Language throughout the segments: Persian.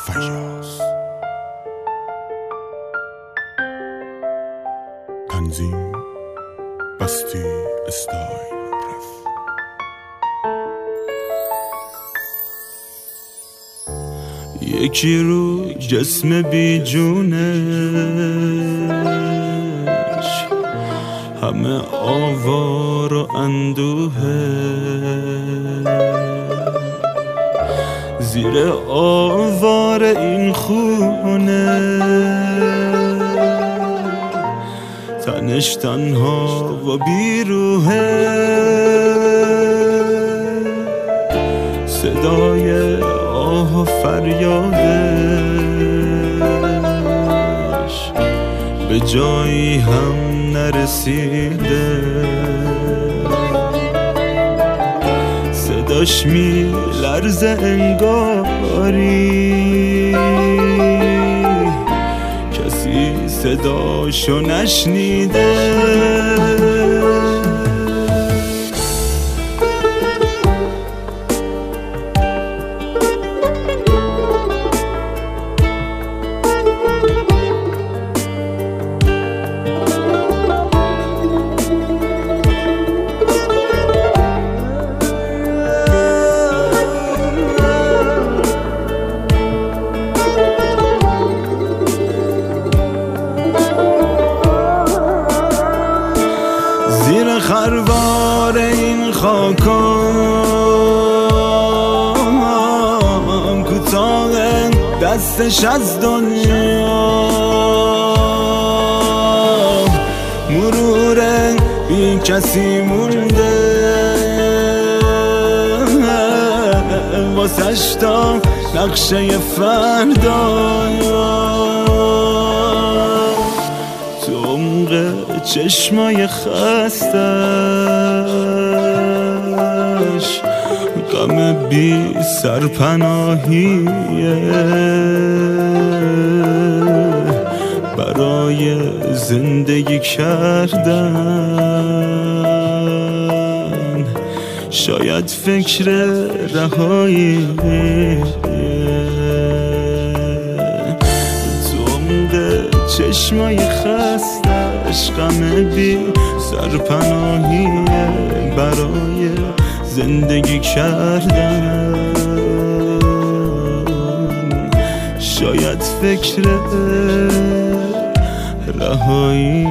فیاض. تنظیم بستی استایل رف. یکی رو جسم بی جونش همه آوار و اندوهه، زیر آوار این خونه تنش تنها و بیروهه. صدای آه و فریادش به جایی هم نرسیده، صداش می لرزه انگاری کسی صداشو نشنیده. زیر خروار این خاکام کوتاه دستش از دنیا، مرور بی کسی مونده واسش تا نقشه فردا. تو عمق چشمای خستش غم بی سرپناهیه، برای زندگی کردن شاید فکر رهایی. تو عمق چشمای خستش غم بی سرپناهیه، برای زندگی کردن شاید فکر رهایی.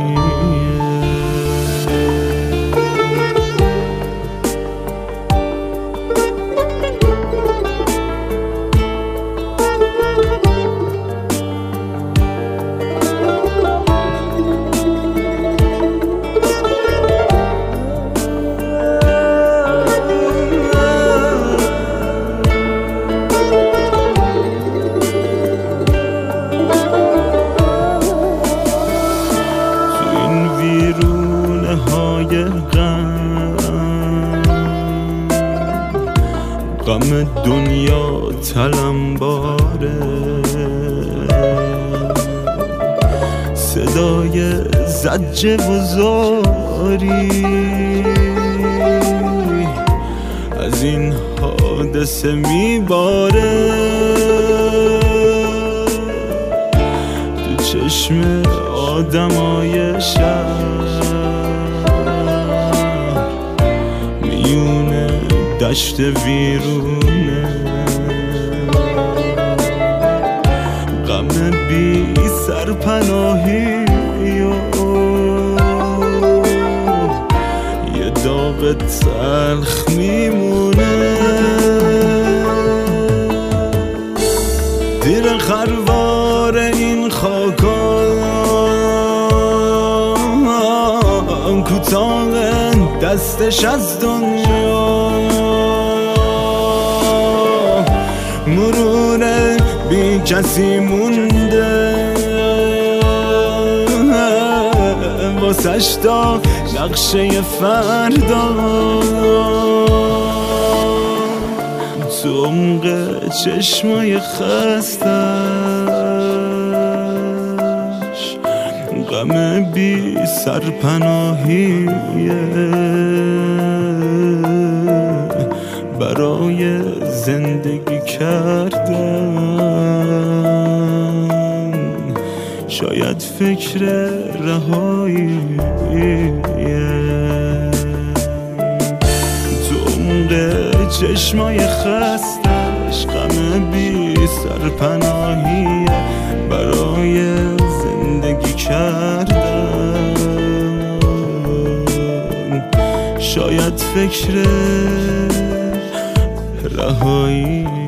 غم دنیا تلمباره، صدای زجر و زاری از این حادثه میباره. تو چشم آدمای شهر میونه دشت ویرونه، غم بی سرپناهی یه داغ تلخ میمونه. زیر خروار این خاکام کوتاه دستش از دنیا، مرور بی کسی مونده واسش تا نقشه فردا. تو عمق چشمای خستش غم بی سرپناهیه، برای برای زندگی کردن. شاید فکر رهایی تو عمق چشمای خستش، غم بی سرپناهیه برای زندگی کردن. شاید فکر رهایی